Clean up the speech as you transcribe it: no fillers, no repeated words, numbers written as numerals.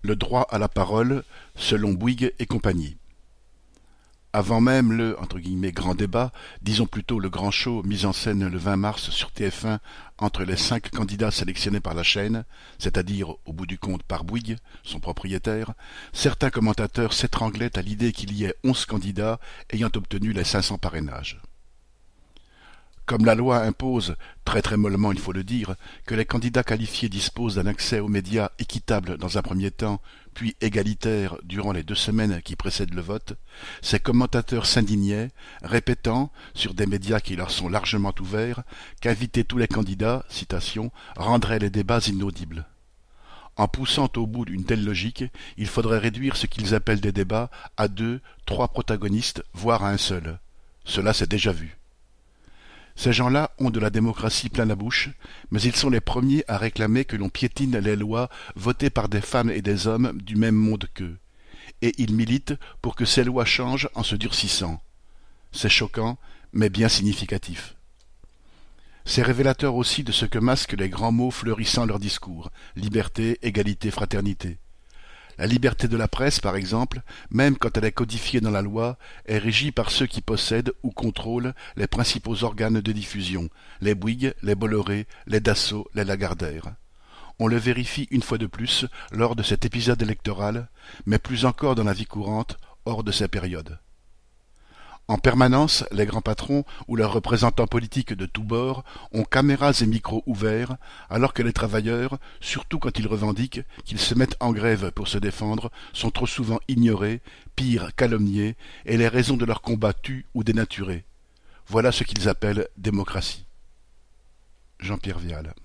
Le droit à la parole, selon Bouygues et compagnie. Avant même le « grand débat », disons plutôt le grand show mis en scène le 20 mars sur TF1 entre les 5 candidats sélectionnés par la chaîne, c'est-à-dire au bout du compte par Bouygues, son propriétaire, certains commentateurs s'étranglaient à l'idée qu'il y ait 11 candidats ayant obtenu les 500 parrainages. Comme la loi impose, très très mollement il faut le dire, que les candidats qualifiés disposent d'un accès aux médias équitable dans un premier temps, puis égalitaire durant les 2 semaines qui précèdent le vote, ces commentateurs s'indignaient, répétant, sur des médias qui leur sont largement ouverts, qu'inviter tous les candidats, citation, rendrait les débats inaudibles. En poussant au bout d'une telle logique, il faudrait réduire ce qu'ils appellent des débats à 2, 3 protagonistes, voire à un seul. Cela s'est déjà vu. Ces gens-là ont de la démocratie plein la bouche, mais ils sont les premiers à réclamer que l'on piétine les lois votées par des femmes et des hommes du même monde qu'eux. Et ils militent pour que ces lois changent en se durcissant. C'est choquant, mais bien significatif. C'est révélateur aussi de ce que masquent les grands mots fleurissant leur discours: liberté, égalité, fraternité. La liberté de la presse, par exemple, même quand elle est codifiée dans la loi, est régie par ceux qui possèdent ou contrôlent les principaux organes de diffusion, les Bouygues, les Bolloré, les Dassault, les Lagardère. On le vérifie une fois de plus lors de cet épisode électoral, mais plus encore dans la vie courante, hors de ces périodes. En permanence, les grands patrons ou leurs représentants politiques de tous bords ont caméras et micros ouverts, alors que les travailleurs, surtout quand ils revendiquent, qu'ils se mettent en grève pour se défendre, sont trop souvent ignorés, pire calomniés, et les raisons de leur combat tues ou dénaturées. Voilà ce qu'ils appellent démocratie. Jean-Pierre Vial.